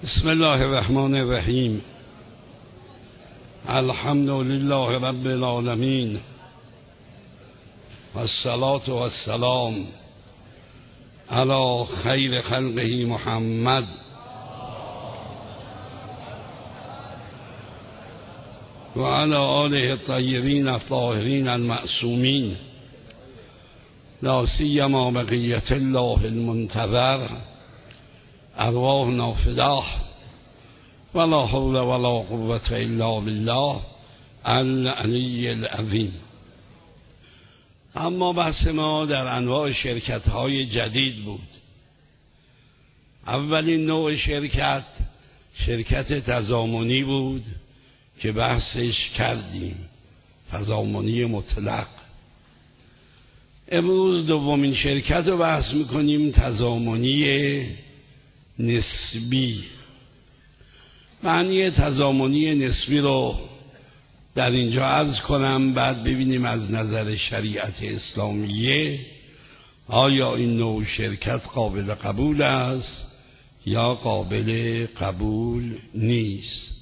بسم الله الرحمن الرحیم. الحمد لله رب العالمین و الصلاة و السلام علی خیر خلقه محمد و علی آله الطیبین الطاهرین المعصومین، لا سیما بقیة الله المنتظر، ارواحنا فداه، ولا حول ولا قوة الا بالله العلی العظیم. اما بحث ما در انواع شرکت های جدید بود. اولین نوع شرکت تضامنی بود که بحثش کردیم، تضامنی مطلق. امروز دومین شرکت رو بحث میکنیم، تضامنی نسبی. معنی تضامنی نسبی رو در اینجا عرض کنم، بعد ببینیم از نظر شریعت اسلامیه آیا این نوع شرکت قابل قبول است یا قابل قبول نیست.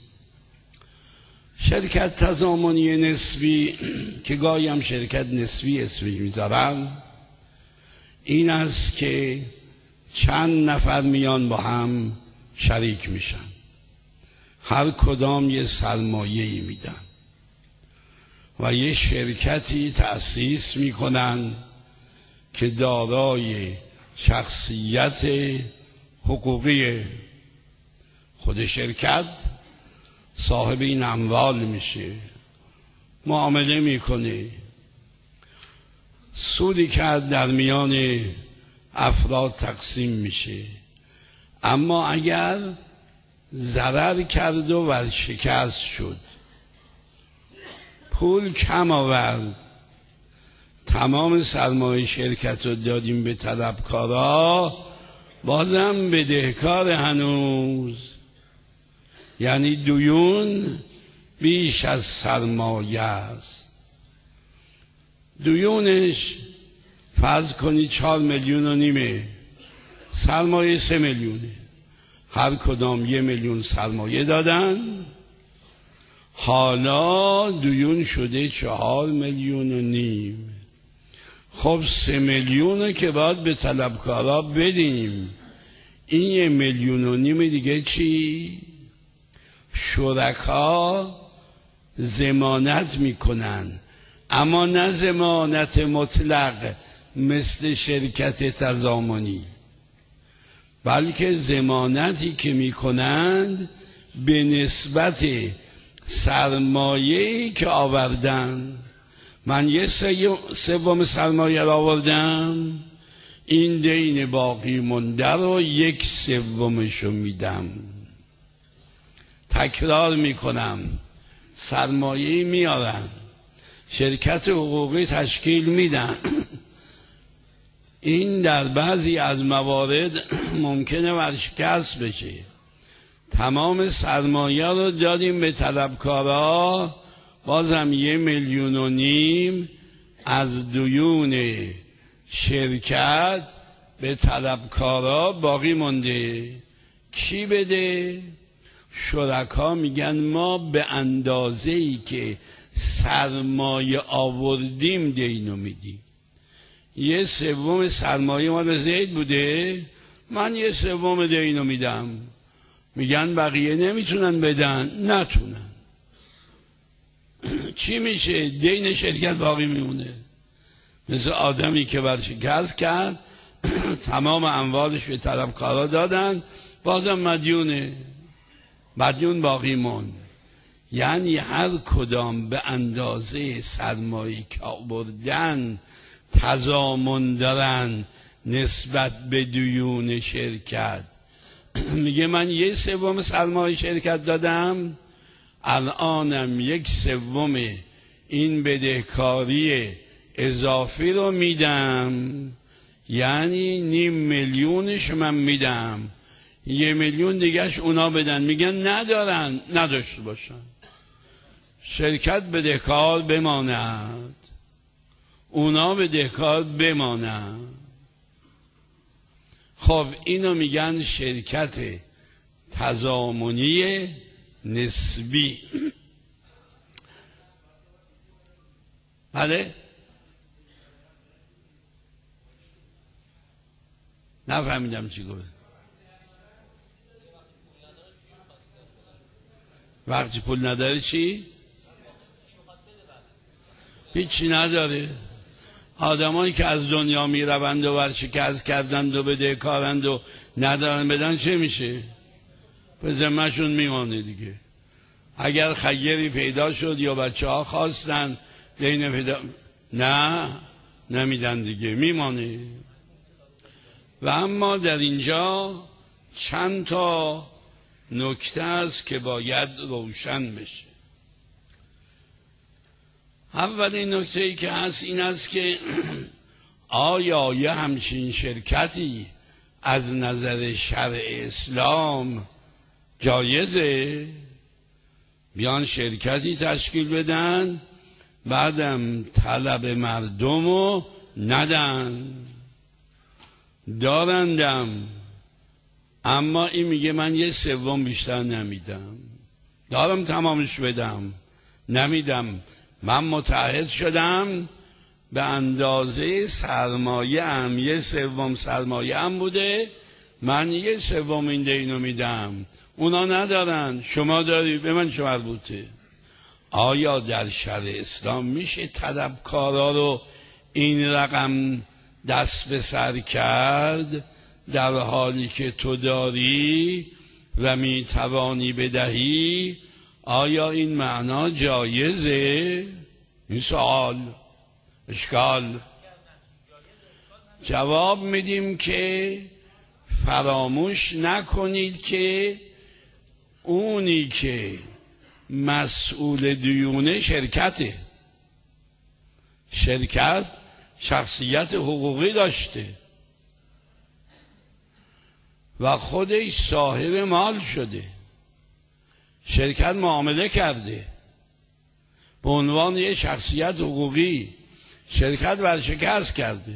شرکت تضامنی نسبی که گاهی هم شرکت نسبی اسمش میذارن، این است که چند نفر میان با هم شریک میشن، هر کدام یه سرمایه‌ای میدن و یه شرکتی تأسیس میکنن که دارای شخصیت حقوقی خود شرکت صاحب این اموال میشه، معامله میکنه، سودی که در میان افراد تقسیم میشه. اما اگر ضرر کرد و ورشکست شد، پول کم آورد، تمام سرمایه شرکت رو دادیم به طلبکارا، بازم بدهکار هنوز، یعنی دیون بیش از سرمایه است. دیونش فرض کنید 4,5 میلیون، سرمایه 3 میلیونه، هر کدام 1 میلیون سرمایه دادن، حالا دیون شده 4,5 میلیون. خب 3 میلیونه که باید به طلبکارا بدیم، این 1,5 میلیون دیگه چی؟ شرکا ضمانت میکنن، اما نه ضمانت مطلق مثل شرکت تضامنی، بلکه ضمانتی که میکنند به نسبت سرمایه‌ای که آوردن. من 1/3 سرمایه را آوردم، این دین باقی مونده رو 1/3 میدم. تکرار میکنم، سرمایه‌ای میارن، شرکت حقوقی تشکیل میدن، این در بعضی از موارد ممکنه ورشکست بشه، تمام سرمایه رو دادیم به طلبکارا، بازم 1,5 میلیون از دیون شرکت به طلبکارا باقی مونده. کی بده؟ شرکا میگن ما به اندازه‌ای که سرمایه آوردیم دینو میدیم. 1/3 سرمایه ما به زید بوده، من 1/3 دینو میدم. میگن بقیه نمیتونن بدن، نتونن. چی میشه؟ دین شرکت باقی میمونه. مثل آدمی که ورشکست کرد، تمام اموالش به طلبکارا دادن، بازم مدیون باقی موند. یعنی هر کدام به اندازه سرمایه که آوردن تضامن دارن نسبت به دیون شرکت. میگه من 1/3 سرمایه شرکت دادم، الانم 1/3 این بدهکاری اضافی رو میدم، یعنی 0,5 میلیونش من میدم، 1 میلیون دیگهش اونا بدن. میگن ندارن، نداشته باشن، شرکت بدهکار بماند، اونا بدهکار بمانند. خب اینو میگن شرکت تضامنی نسبی. بله؟ نفهمیدم چی گفت. وقتی پول نداره چی؟ هیچی نداره. آدمایی که از دنیا میروند و ورشکست کردند و بدهکارند و ندارن بدن چه میشه؟ به ذمه‌شون میمانه دیگه. اگر خیری پیدا شد یا بچه ها خواستن دینه پیدا، نه نمیدن دیگه، میمانه. و اما در اینجا چند تا نکته است که باید روشن بشه. اولین نکته‌ای که هست این است که آیا یه همچین شرکتی از نظر شرع اسلام جایزه؟ بیان شرکتی تشکیل بدن بعدم طلب مردمو ندن، دارندم اما این میگه من 1/3 بیشتر نمیدم، دارم تمامش بدم نمیدم، من متعهد شدم به اندازه سرمایه ام، 1/3 سرمایه ام بوده، من 1/3 این دینو میدم، اونا ندارن، شما داری، به من چه مربوطه؟ آیا در شرع اسلام میشه طلبکارا رو این رقم دست به سر کرد در حالی که تو داری و میتوانی بدهی؟ آیا این معنا جایزه؟ این سوال اشکال. جواب میدیم که فراموش نکنید که اونی که مسئول دیونه شرکته. شرکت شخصیت حقوقی داشته و خودش صاحب مال شده، شرکت معامله کرده به عنوان یک شخصیت حقوقی، شرکت ورشکست کرده.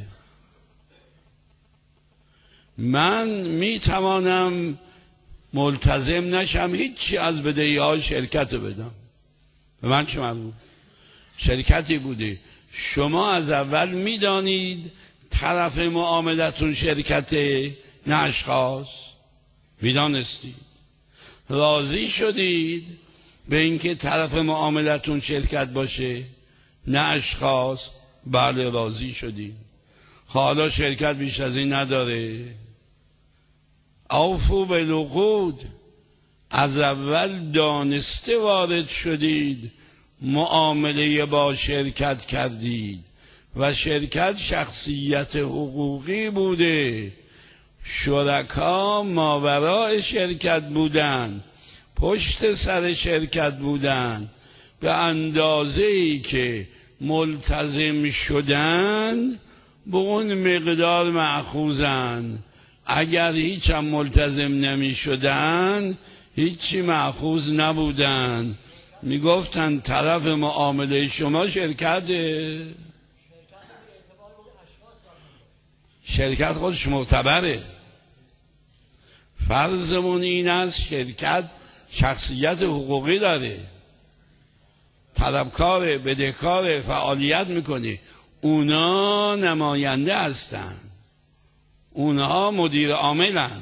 من میتوانم ملتزم نشم هیچی از بدهی‌های شرکت رو بدم، به من چه معلوم؟ شرکتی بوده، شما از اول میدانید طرف معاملتون شرکته نه اشخاص، میدانستید، راضی شدید به اینکه طرف معاملتون شرکت باشه نه اشخاص، بله راضی شدید. حالا شرکت بیش از این نداره. اوفوا بالعقود، از اول دانسته وارد شدید، معامله با شرکت کردید و شرکت شخصیت حقوقی بوده، شرکا ماوراء شرکت بودن، پشت سر شرکت بودن، به اندازه‌ای که ملتزم شدن به اون مقدار مأخوذن، اگر هیچ هم ملتزم نمی شدن هیچی مأخوذ نبودن. می گفتن طرف معامله شما شرکته، شرکت خودش معتبره. فرضمون این است شرکت شخصیت حقوقی داره، طلبکار، بدهکار، فعالیت میکنه، اونا نماینده هستن، اونها مدیر عاملن.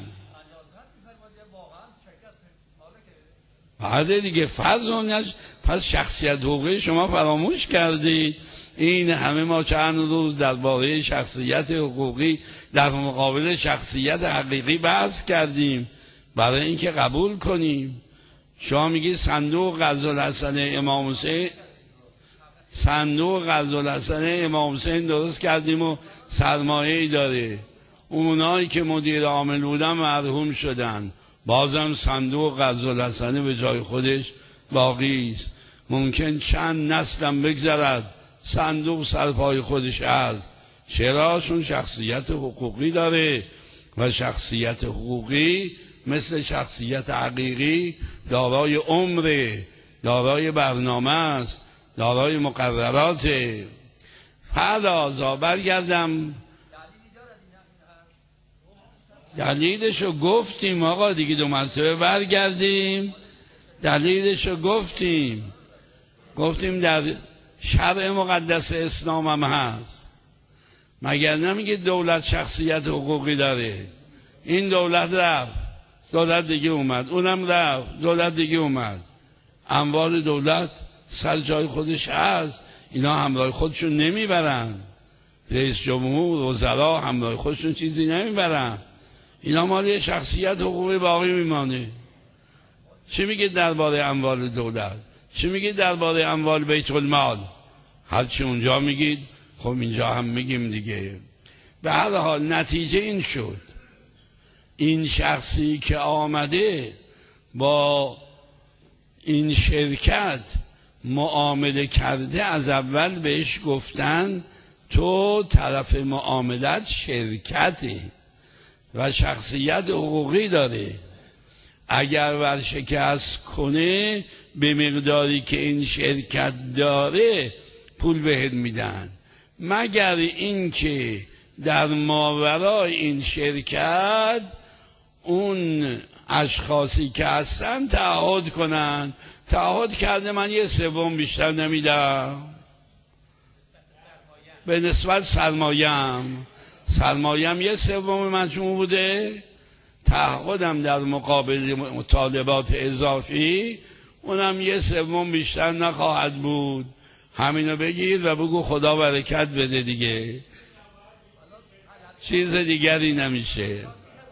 بعد دیگه فرض پس شخصیت حقوقی شما فراموش کردید. این همه ما چند روز درباره شخصیت حقوقی در مقابل شخصیت حقیقی بحث کردیم برای اینکه قبول کنیم. شما میگی صندوق قضالحسن امام حسین، صندوق قضالحسن امام حسین درست کردیم و سرمایه‌ای داره، اونایی که مدیر عامل بودن مرحوم شدن، بازم صندوق قضالحسن به جای خودش باقی است. ممکن چند نسلم بگذرد صندوق سرپای خودش هست. چرا؟ چون شخصیت حقوقی داره و شخصیت حقوقی مثل شخصیت حقیقی دارای عمر، دارای برنامه است، دارای مقررات. فرضا برگردم دلیلشو گفتیم آقا دیگه، 2 مرتبه برگردیم دلیلشو گفتیم در شرع مقدس اسلام هم هست. مگر نمیگه دولت شخصیت حقوقی داره؟ این دولت رفت، دولت دیگه اومد، اونم رفت، دولت دیگه اومد. اموال دولت سر جای خودش هست، اینا همراه خودشون نمیبرن. رئیس جمهور، وزرا همراه خودشون چیزی نمیبرن. اینا مالی شخصیت حقوقی باقی میمانه. چی میگه درباره اموال دولت؟ چی میگه درباره اموال بیت المال؟ هرچی اونجا میگید خب اینجا هم میگیم دیگه. به هر حال نتیجه این شد، این شخصی که آمده با این شرکت معامله کرده، از اول بهش گفتن تو طرف معاملت شرکتی و شخصیت حقوقی داره. اگر ورشکست کنه به مقداری که این شرکت داره پول بهت میدن، مگر اینکه در ماورای این شرکت اون اشخاصی که هستن تعهد کنن، تعهد کرده من 1/3 بیشتر نمیدم به نسبت سرمایم 1/3 مجموع بوده، تعهدم در مقابل مطالبات اضافی اونم 1/3 بیشتر نخواهد بود. همینو بگیر و بگو خدا برکت بده دیگه، چیز دیگری نمیشه.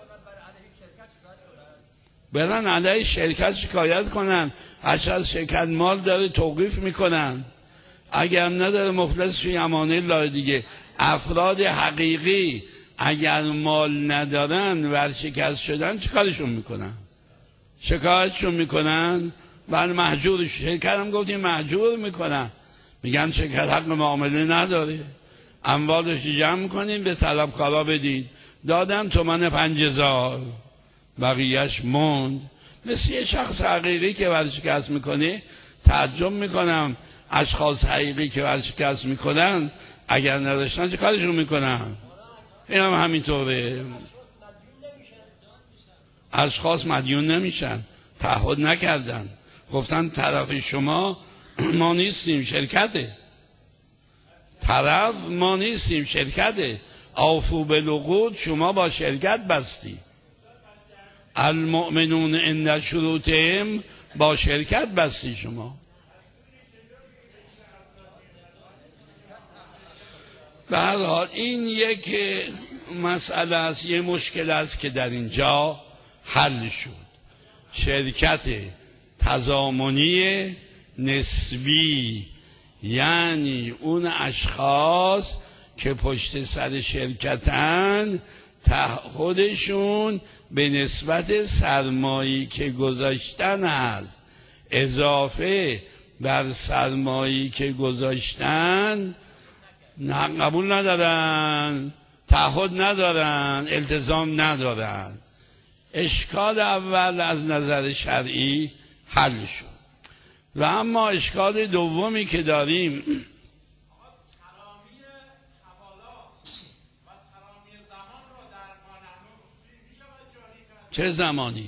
برن علیه شرکت شکایت کنن، از شرکت مال داره توقیف میکنن، اگر نداره مفلس فی امان الله دیگه. افراد حقیقی اگر مال ندارن ورشکست شدن چیکارشون میکنن؟ شکایتشون میکنن، بعد محجور شرکت هم گفتیم محجور میکنن، میگن شرکت حق معامله نداره، اموالش جمع کنین به طلبکارا بدید. دادن تومن 5000 بقیهش موند. مثل یه شخص حقیقی که ورشکست میکنه تعجب میکنم اشخاص حقیقی که ورشکست میکنن اگر نداشتن چه کارشون میکنن؟ این هم همینطوره. اشخاص مدیون نمیشن، تعهد نکردن، گفتن طرف شما ما نیستیم، شرکته. طرف ما نیستیم، شرکته. اوفوا بالعقود، شما با شرکت بستی. المؤمنون عند شروطهم، با شرکت بستی شما. به هر حال این یک مسئله است، یه مشکل است که در اینجا حل شد. شرکت تضامنی نسبی، یعنی اون اشخاص که پشت سر شرکتن تعهدشون به نسبت سرمایه‌ای که گذاشتن هست، اضافه بر سرمایه‌ای که گذاشتن نه قبول ندارن، تعهد ندارن، التزام ندارن. اشکال اول از نظر شرعی حل شد. و اما اشکال دومی که داریم، چه زمانی؟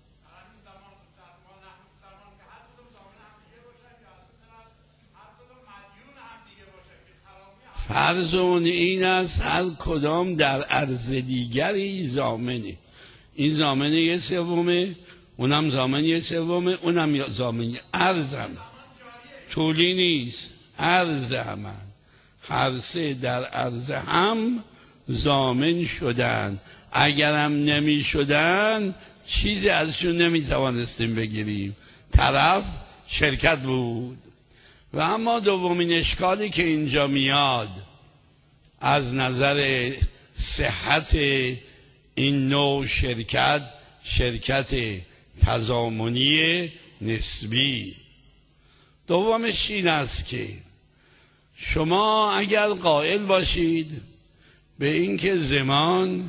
فرض اون این است هر کدام در عرض دیگری ضامنه. این ضامنه 1/3، اونم ضامن 1/3، اونم ضامن. عرضم طولی نیست، عرض هم هر سه در عرض هم ضامن شدن. اگرم نمی شدن چیزی ازشون نمی توانستیم بگیریم، طرف شرکت بود. و اما دومین اشکالی که اینجا میاد از نظر صحت این نوع شرکت، شرکت تضامنی نسبی، دومش این است که شما اگر قائل باشید به اینکه ضمان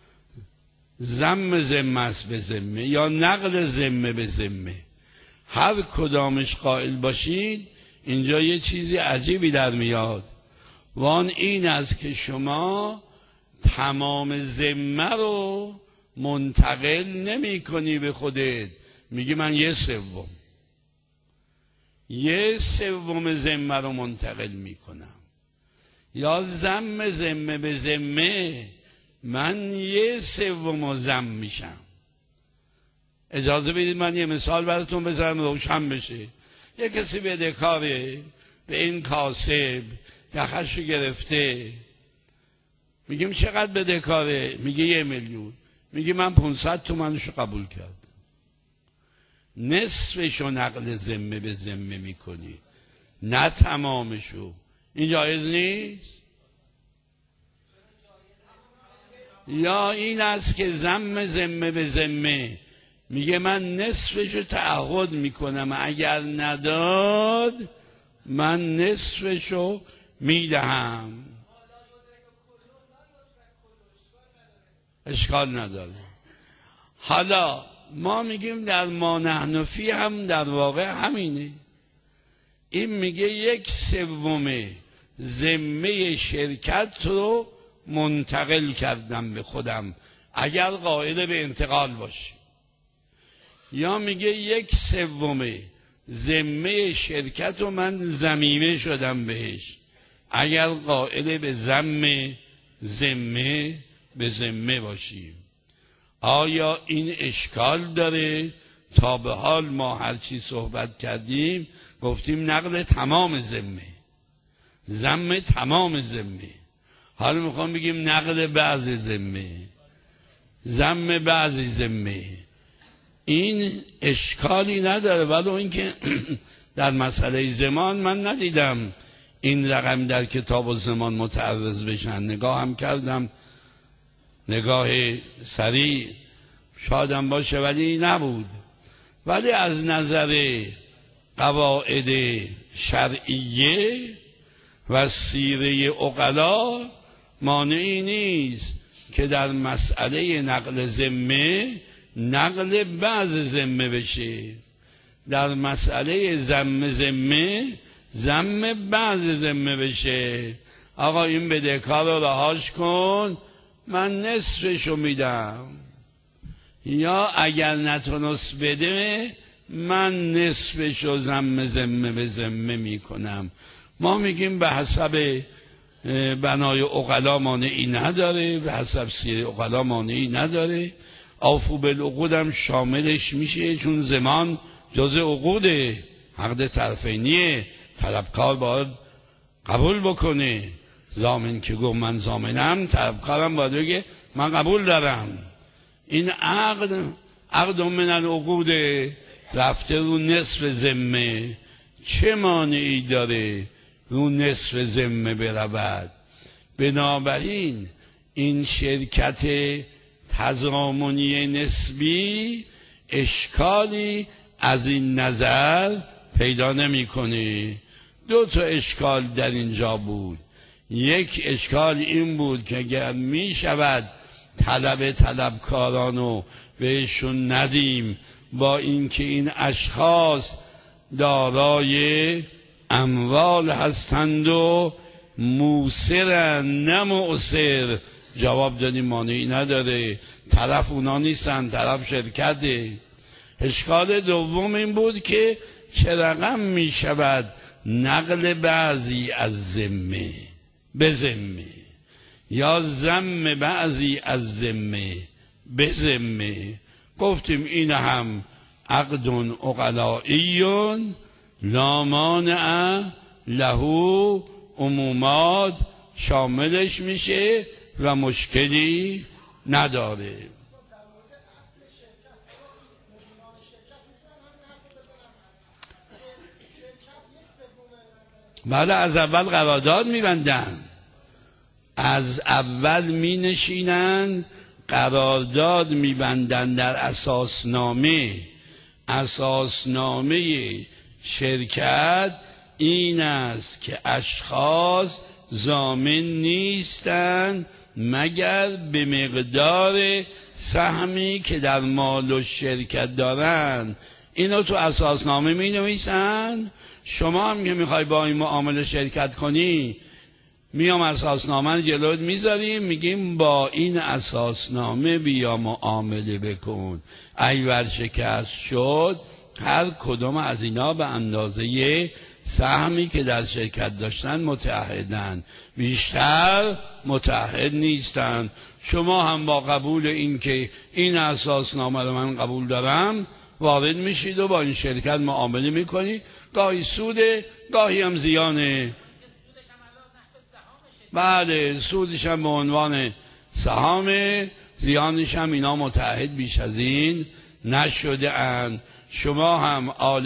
ضم ذمه است به ذمه یا نقل ذمه به ذمه، هر کدامش قائل باشید، اینجا یه چیزی عجیبی در میاد. وان این است که شما تمام ذمه رو منتقل نمی کنی به خودت، میگی من 1/3 1/3 ذمه رو منتقل میکنم، یا ذم ذمه به ذمه من 1/3 ذم میشم. اجازه بدید من یه مثال براتون بزنم روشن بشه. یه کسی بدهکاره به این کاسب، یخشو گرفته، میگیم چقدر بدهکاره؟ میگه 1 میلیون. میگه من 500 تومنشو قبول کردم. نصفشو نقل ذمه به ذمه میکنی، نه تمامشو. این جایز نیست؟ یا این است که ذم ذمه به ذمه میگه من نصفشو تعهد میکنم، اگر نداد من نصفشو میدهم. اشکال نداره. حالا ما میگیم در ما نحن فی هم در واقع همینه. این میگه 1/3 ذمه شرکت رو منتقل کردم به خودم اگر قائل به انتقال باشه، یا میگه 1/3 ذمه شرکت رو من ضمیمه شدم بهش اگر قائل به ذم ذمه به ذمه باشیم. آیا این اشکال داره؟ تا به حال ما هرچی صحبت کردیم گفتیم نقل تمام ذمه، ذم تمام ذمه. حالا میخوام بگیم نقل بعض ذمه، ذم بعض ذمه. این اشکالی نداره، ولی اینکه در مسئله زمان من ندیدم این رقم در کتاب الزمان متعرض بشن. نگاه هم کردم، نگاه سریع، شادم باشه ولی نبود. ولی از نظر قواعد شرعیه و سیره عقلا مانعی نیست که در مسئله نقل ذمه نقل بعض ذمه بشه، در مسئله ذم ذمه ذم بعض ذمه بشه. آقا این بدهکار رو رهاش کن، من نصفشو میدم، یا اگر نتونست بده من نصفشو ذم ذمه به ذمه میکنم. ما میگیم به حسب بنای عقلا مانعی نداره، به حسب سیر عقلا مانعی نداره. اوفوا بالعقود هم شاملش میشه، چون زمان جز عقوده، عقد طرفینیه، طلبکار باید قبول بکنه. ضامن که گفت من ضامنم، طلبکارم باید بگه من قبول دارم. این عقد من العقود رفته رو نصف ذمه، چه مانعی داره رو نصف ذمه برود؟ بنابراین این شرکت تضامنی نسبی اشکالی از این نظر پیدا نمی‌کنه. 2 تا اشکال در اینجا بود. یک اشکال این بود که اگر می شود طلبکارانو بهشون ندیم، با اینکه این اشخاص دارای اموال هستند و موسرن نه مؤسر، جواب دادیم مانعی نداره، طرف اونا نیستن، طرف شرکته. اشکال دوم این بود که چه رقم می شود نقل بعضی از ذمه به ذمه، یا ذم بعضی از ذمه به ذمه. گفتیم این هم عقد عقلایی لا مانع له عمومات شاملش میشه و مشکلی نداره. بله، از اول قرارداد میبندن، از اول می نشینن قرارداد میبندن در اساسنامه. اساسنامه شرکت این است که اشخاص ضامن نیستند مگر به مقدار سهمی که در مال و شرکت دارن. اینو تو اساسنامه می نویسن. شما هم که میخوای با این معامله شرکت کنی میام اساسنامه جلوت میذاریم، میگیم با این اساسنامه بیا معامله بکن. ای ورشکست شد، هر کدوم از اینا به اندازه سهمی که در شرکت داشتن متعهدن، بیشتر متعهد نیستن. شما هم با قبول این که این اساسنامه رو من قبول دارم وارد میشید و با این شرکت معامله میکنید. گاهی سوده، گاهی هم زیانه. بعد سودش هم به عنوان سهامه، زیانش هم اینا متعهد بیش از این نشده اند. شما هم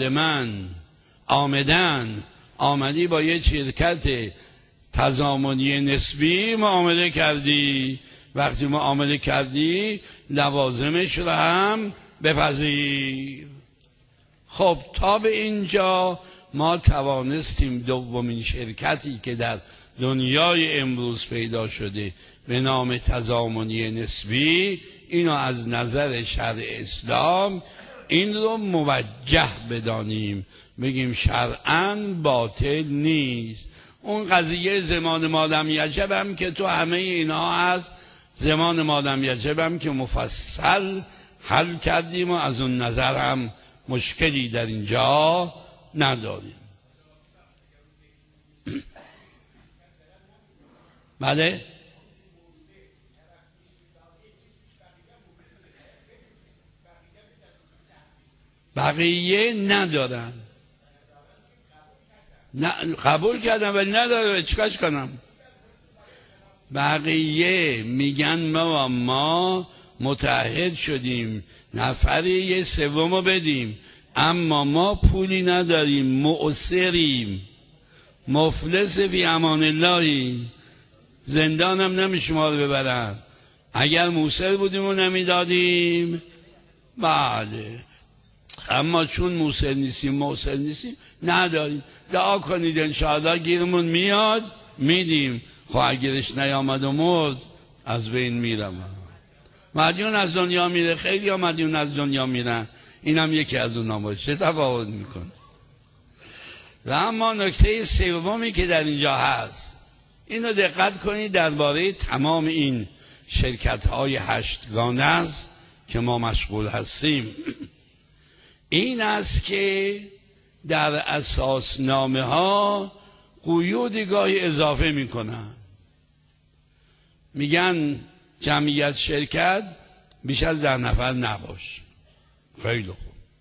آمدی با یه شرکت تضامنی نسبی معامله کردی. وقتی معامله کردی لوازمش رو هم بپذیر. خب تا به اینجا ما توانستیم دومین شرکتی که در دنیای امروز پیدا شده به نام تضامنی نسبی، اینو از نظر شرع اسلام این رو موجه بدانیم، بگیم شرعاً باطل نیست. اون قضیه زمان مادم یجب هم که تو همه اینا هست، زمان مادم یجب هم که مفصل حل کردیم و از اون نظر هم مشکلی در اینجا نداریم. بله؟ بقیه ندارن. نه قبول کردم ولی نداره، چیکارش کنم؟ بقیه میگن ما متعهد شدیم نفری یه سومو بدیم، اما ما پولی نداریم، معسریم، مفلس فی امان اللهی، زندانم نمیشه ما رو ببرن. اگر موسر بودیم و نمیدادیم بله، اما چون موسر نیستیم نداریم. دعا کنید انشاءالله گیرمون میاد میدیم. خب اگرش نیامد و مرد از بین میرم. مدیون از دنیا میره، خیلی ها مدیون از دنیا میرن، اینم یکی از اون باشه، تفاوت میکنه. و اما نکته سومی که در اینجا هست، اینو دقت کنید درباره تمام این شرکت های هشتگانه است که ما مشغول هستیم، این است که در اساسنامه ها قیودی گاهی اضافه میکنن. میگن جمعیت شرکت بیش از 10 نفر نباش. خیلی خوب.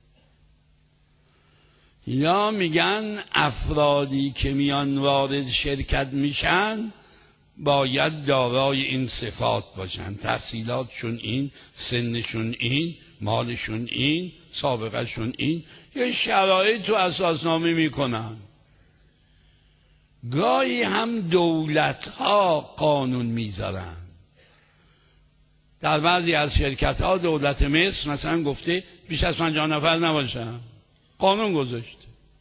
یا میگن افرادی که میان وارد شرکت میشن باید دارای این صفات باشن، تحصیلاتشون این، سنشون این، مالشون این، سابقهشون این، یه شرایط تو اساسنامه میکنن. گاهی هم دولت‌ها قانون میذارن. در بعضی از شرکت‌ها دولت مصر مثلا گفته بیش از 50 نفر نباشن، قانون گذاشته.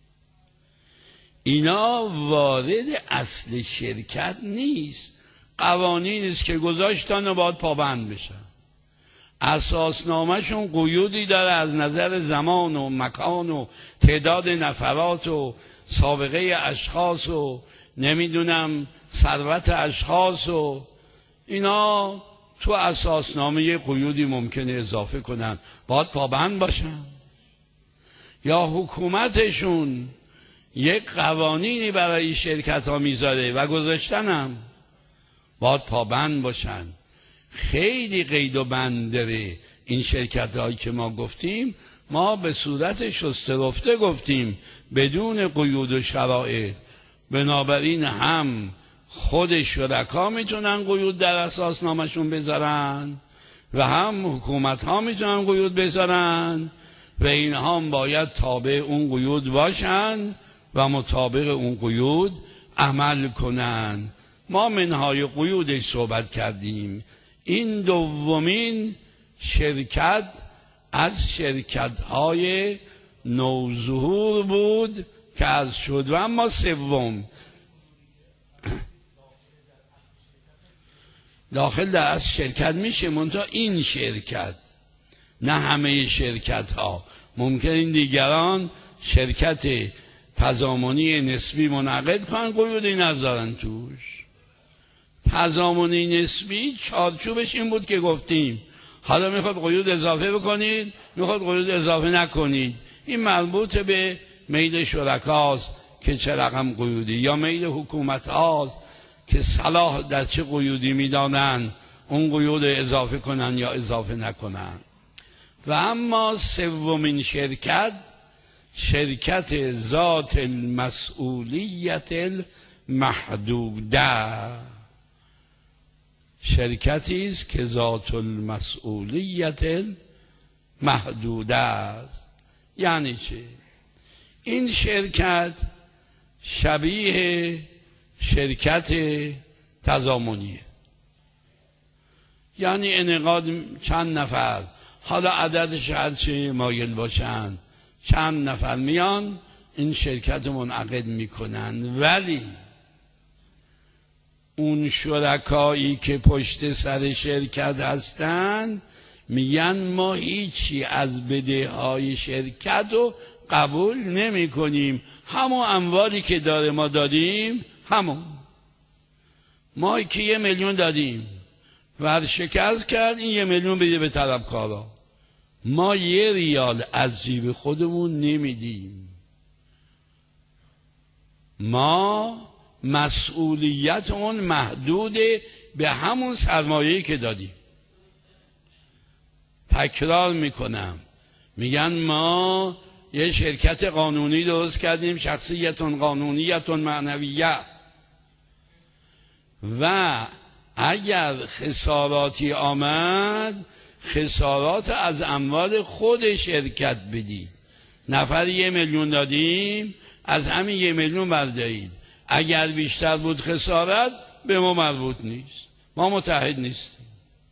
اینا وارد اصل شرکت نیست، قوانینی است که گذاشتن و باید پابند بشن. اساسنامه‌شون قیودی داره از نظر زمان و مکان و تعداد نفرات و سابقه اشخاص و نمیدونم ثروت اشخاص و اینا. تو اساسنامه قیودی ممکنه اضافه کنن، باید پابند باشن. یا حکومتشون یک قوانینی برای شرکت ها میذاره و گذاشتنم باید پابند باشن. خیلی قید و بند داره این شرکت هایی که ما گفتیم. ما به صورت شسته رفته گفتیم بدون قیود و شرایط. بنابراین هم خود شرکا میتونن قیود در اساسنامه‌شون بذارن و هم حکومت ها میتونن قیود بذارن و اینها هم باید تابع اون قیود باشن و مطابق اون قیود عمل کنن. ما منهای قیودش صحبت کردیم. این دومین شرکت از شرکت های نوظهور بود که از شد. و اما سوم داخل در از شرکت میشه، منتها این شرکت نه همه شرکت ها. ممکن این دیگران شرکت تضامنی نسبی منعقد کنن قیودی نذارن توش. تضامنی نسبی چارچوبش این بود که گفتیم حالا میخواد قیود اضافه بکنید، میخواد قیود اضافه نکنید. این مربوط به میل شرکاست که چه رقم قیودی، یا میل حکومت هاست که صلاح در چه قیودی میدانن اون قیود اضافه کنن یا اضافه نکنن. و اما سومین شرکت ذات المسئولیت المحدوده، شرکتی است که ذات المسئولیت المحدوده است. یعنی چه؟ این شرکت شبیه شرکت تضامنیه، یعنی انعقاد چند نفر، حالا عددش هرچی مایل باشن، چند نفر میان این شرکت منعقد میکنن، ولی اون شرکایی که پشت سر شرکت هستن میگن ما هیچی از بدههای شرکت رو قبول نمی کنیم، همون اموالی که داره ما دادیم، همون ما که 1 میلیون دادیم ورشکست کرد، این 1 میلیون بده به طلبکارا، ما 1 ریال از جیب خودمون نمیدیم، ما مسئولیت اون محدوده به همون سرمایه‌ای که دادیم. تکرار میکنم، میگن ما یه شرکت قانونی درست کردیم، شخصیت قانونیت معنویه، و اگر خساراتی آمد خسارات از اموال خود شرکت بدید. نفر 1 میلیون دادیم، از همین 1 میلیون بردارید، اگر بیشتر بود خسارت به ما مربوط نیست، ما متحد نیستیم.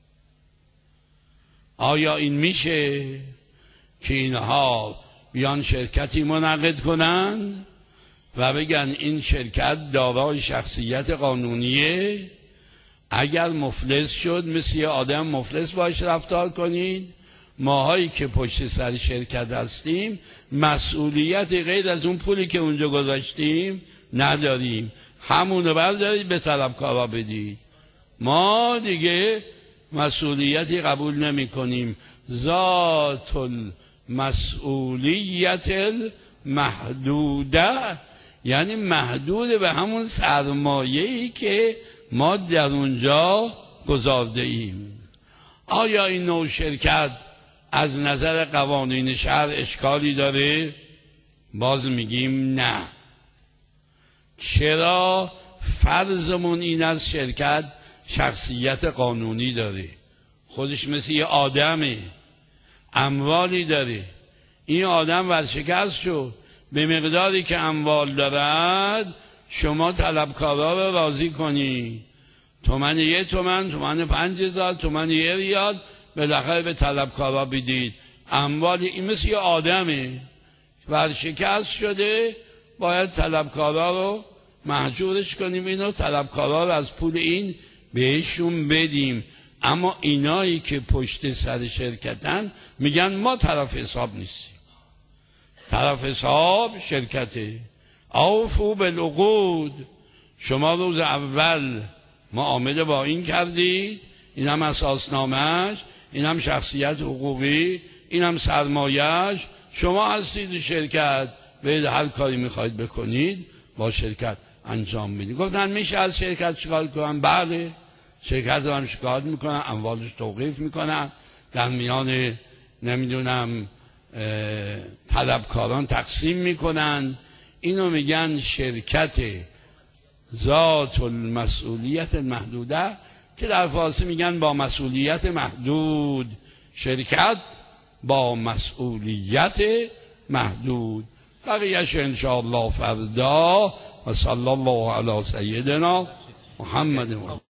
آیا این میشه که اینها بیان شرکتی منعقد کنن و بگن این شرکت دارای شخصیت قانونیه، اگر مفلس شد مثل یه آدم مفلس باش رفتار کنید، ماهایی که پشت سر شرکت هستیم مسئولیت غیر از اون پولی که اونجا گذاشتیم نداریم، همونو بردارید به طلبکارا بدید، ما دیگه مسئولیتی قبول نمی کنیم. ذات المسئولیت المحدوده، یعنی محدود به همون سرمایه‌ای که ما در اونجا گذارده ایم. آیا این نوع شرکت از نظر قوانین شهر اشکالی داره؟ باز میگیم نه. چرا؟ فرضمون این از شرکت شخصیت قانونی داره، خودش مثل یه آدمه، اموالی داره، این آدم ورشکست شد، به مقداری که اموال دارد شما طلبکارا رو راضی کنی، تومن 1 تومن، تومن 5000، تومن 1 ریال بالاخره به طلبکارا بدید. اموالی این مثل یه آدمه، ورشکست شده، باید طلبکارا رو محجورش کنیم، اینو طلبکارا رو از پول این بهشون بدیم. اما اینایی که پشت سر شرکتن میگن ما طرف حساب نیستیم، طرف حساب شرکته. اوفوا بالعقود، شما روز اول معامله با این کردید، این هم اساسنامه‌اش، این هم شخصیت حقوقی، این هم سرمایه‌اش، شما هستید شرکت، به هر کاری میخواید بکنید با شرکت انجام بدید. گفتن میشه از شرکت شکایت کنن؟ بله، شرکت رو هم شکایت میکنن، اموالش توقیف میکنن، در میان نمیدونم طلبکاران تقسیم میکنن. اینو میگن شرکت ذات المسئولیت المحدوده، که در فارسی میگن با مسئولیت محدود، شرکت با مسئولیت محدود. بقیهش انشاءالله فردا. و صلی الله علی سیدنا محمد.